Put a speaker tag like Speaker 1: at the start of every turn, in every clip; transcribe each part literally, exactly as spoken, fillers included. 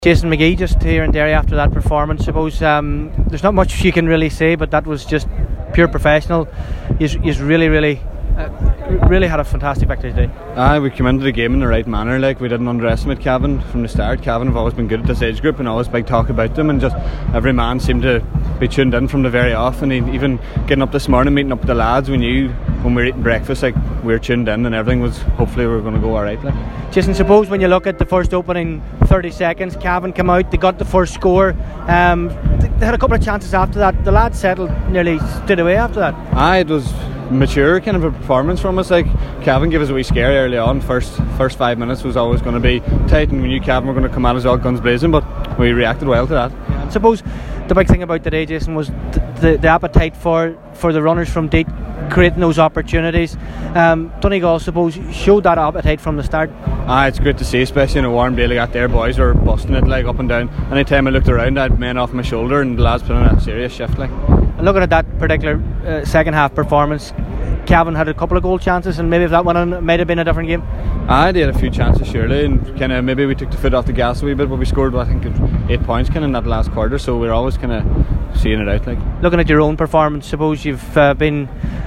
Speaker 1: Jason McGee just here in Derry after that performance. Suppose um, there's not much you can really say, but that was just pure professional. He's, he's really, really, uh, really had a fantastic victory today.
Speaker 2: Aye, we came into the game in the right manner. Like, we didn't underestimate Cavan from the start. Cavan have always been good at this age group and always big talk about them, and just every man seemed to be tuned in from the very off. And even getting up this morning, meeting up with the lads, we knew when we were eating breakfast, like, we were tuned in and everything was, hopefully we were going to go alright. Like.
Speaker 1: Jason, suppose when you look at the first opening thirty seconds, Cavan come out, they got the first score, um, they had a couple of chances after that. The lads settled nearly straight away after that.
Speaker 2: Aye, it was mature kind of a performance from us. Like, Cavan gave us a wee scare early on. First first five minutes was always going to be tight, and we knew Cavan were going to come at us all guns blazing, but we reacted well to that.
Speaker 1: Yeah, I suppose the big thing about today, Jason, was the, the, the appetite for, for the runners from deep, creating those opportunities. um, Donegal, I suppose, showed that appetite from the start.
Speaker 2: Ah, it's great to see, especially in a warm day like that. Their boys were busting it like up and down. Anytime I looked around, I had men off my shoulder, and the lads put in a serious shift. Like,
Speaker 1: and looking at that particular uh, second half performance, Cavan had a couple of goal chances, and maybe if that went on, it might have been a different game.
Speaker 2: Ah, they had a few chances surely, and kind of maybe we took the foot off the gas a wee bit, but we scored, I think, eight points kind of in that last quarter. So we're always kind of seeing it out. Like,
Speaker 1: looking at your own performance, suppose you've uh, been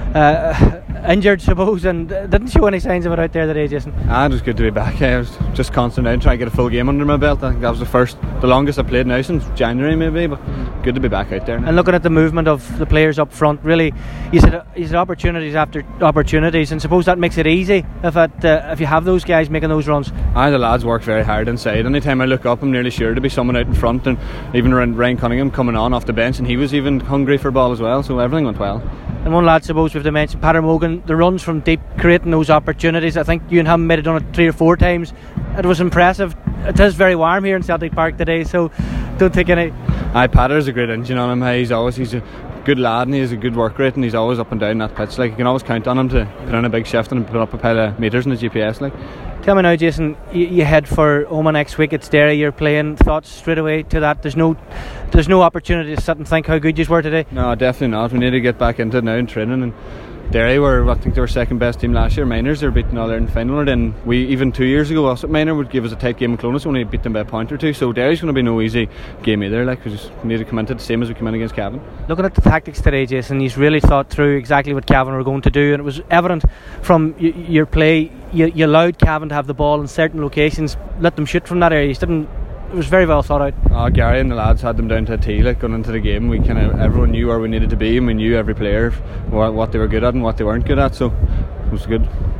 Speaker 1: uh, injured, suppose, and didn't show any signs of it out there today, Jason.
Speaker 2: Ah, it was good to be back. I was just constant out trying to get a full game under my belt. I think that was the first, the longest I played now since January maybe, but good to be back out there now.
Speaker 1: And looking at the movement of the players up front, really, you said you said opportunities after opportunities, and suppose that makes it easy if it, uh, if you have those guys making those runs.
Speaker 2: Aye, the lads work very hard inside. Anytime I look up, I'm nearly sure to be someone out in front, and even Ryan Cunningham coming on off the bench, and he was even hungry for ball as well, so everything went well.
Speaker 1: And one lad, suppose we've to mention, Peter Morgan, the runs from deep, creating those opportunities. I think you and him might have done it three or four times. It was impressive. It is very warm here in Celtic Park today, so don't take any.
Speaker 2: Aye, Pater's a great engine on him. He's always he's a good lad, and he has a good work rate, and he's always up and down that pitch. Like, you can always count on him to put in a big shift and put up a pile of metres in the G P S. Like,
Speaker 1: tell me now, Jason, you, you head for Oma next week. It's Derry. You're playing. Thoughts straight away to that? There's no, there's no opportunity to sit and think how good you were today.
Speaker 2: No, definitely not. We need to get back into it now in training. And Derry were, I think they were second best team last year. Miners, they were beating All Ireland final, and we even two years ago us at Minor would give us a tight game in Clonus, only beat them by a point or two. So Derry's going to be no easy game either. Like, we just need to come into it the same as we come in against Cavan.
Speaker 1: Looking at the tactics today, Jason, he's really thought through exactly what Cavan were going to do, and it was evident from y- your play. You, you allowed Cavan to have the ball in certain locations, let them shoot from that area. You didn't. It was very well thought out.
Speaker 2: Oh, Gary and the lads had them down to a T. Like, going into the game, we kind of everyone knew where we needed to be, and we knew every player what, what they were good at and what they weren't good at. So it was good.